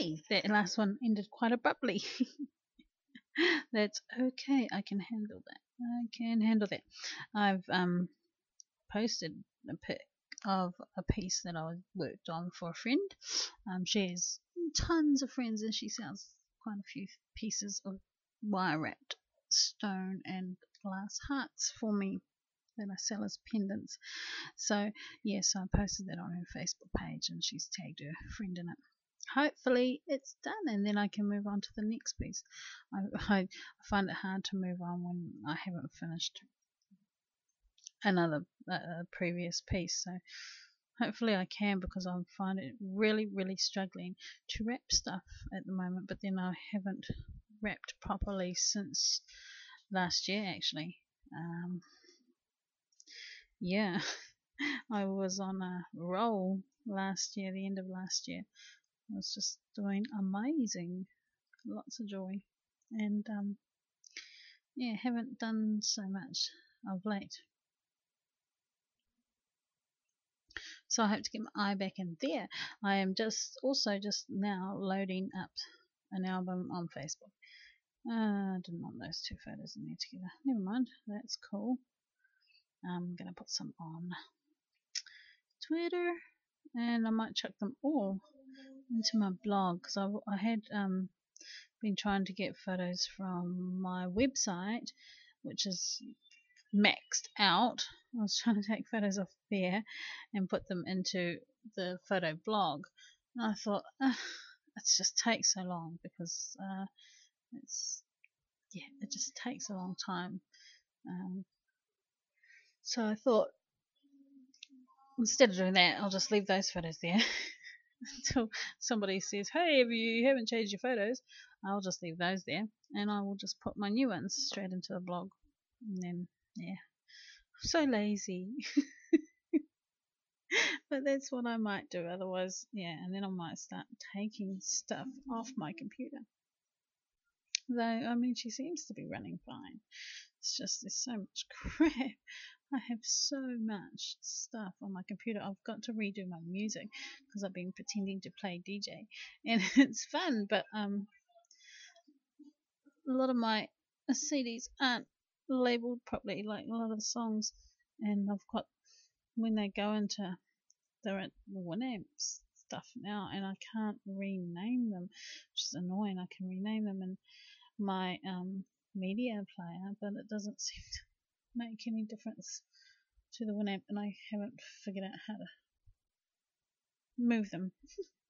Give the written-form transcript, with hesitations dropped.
okay. That last one ended quite abruptly. That's okay. I can handle that. I can handle that. I've posted a pic of a piece that I worked on for a friend. She has tons of friends, and she sells quite a few pieces of wire wrapped stone and glass hearts for me that I sell as pendants. So yes, I posted that on her Facebook page, and she's tagged her friend in it. Hopefully it's done, and then I can move on to the next piece. I find it hard to move on when I haven't finished another previous piece. So hopefully I can, because I find it really struggling to wrap stuff at the moment. But then I haven't wrapped properly since last year, actually. Yeah, I was on a roll last year, the end of last year. I was just doing amazing, lots of joy, and yeah, haven't done so much of late. So I hope to get my eye back in there. I am just now loading up an album on Facebook. I didn't want those two photos in there together. Never mind, that's cool. I'm gonna put some on Twitter, and I might chuck them all into my blog, because I had been trying to get photos from my website, which is maxed out. I was trying to take photos off there and put them into the photo blog, and I thought it just takes so long, because it just takes a long time. So I thought, instead of doing that, I'll just leave those photos there until somebody says, "Hey, if you haven't changed your photos," I'll just leave those there, and I will just put my new ones straight into the blog. And then, yeah, so lazy. But that's what I might do. Otherwise, yeah, and then I might start taking stuff off my computer. Though, I mean, she seems to be running fine. It's just there's so much crap. I have so much stuff on my computer. I've got to redo my music, because I've been pretending to play DJ, and it's fun. But a lot of my CDs aren't labeled properly, like a lot of the songs, and I've got, when they go into, they're at Winamp stuff now, and I can't rename them, which is annoying. I can rename them in my media player, but it doesn't seem to make any difference to the Winamp, and I haven't figured out how to move them.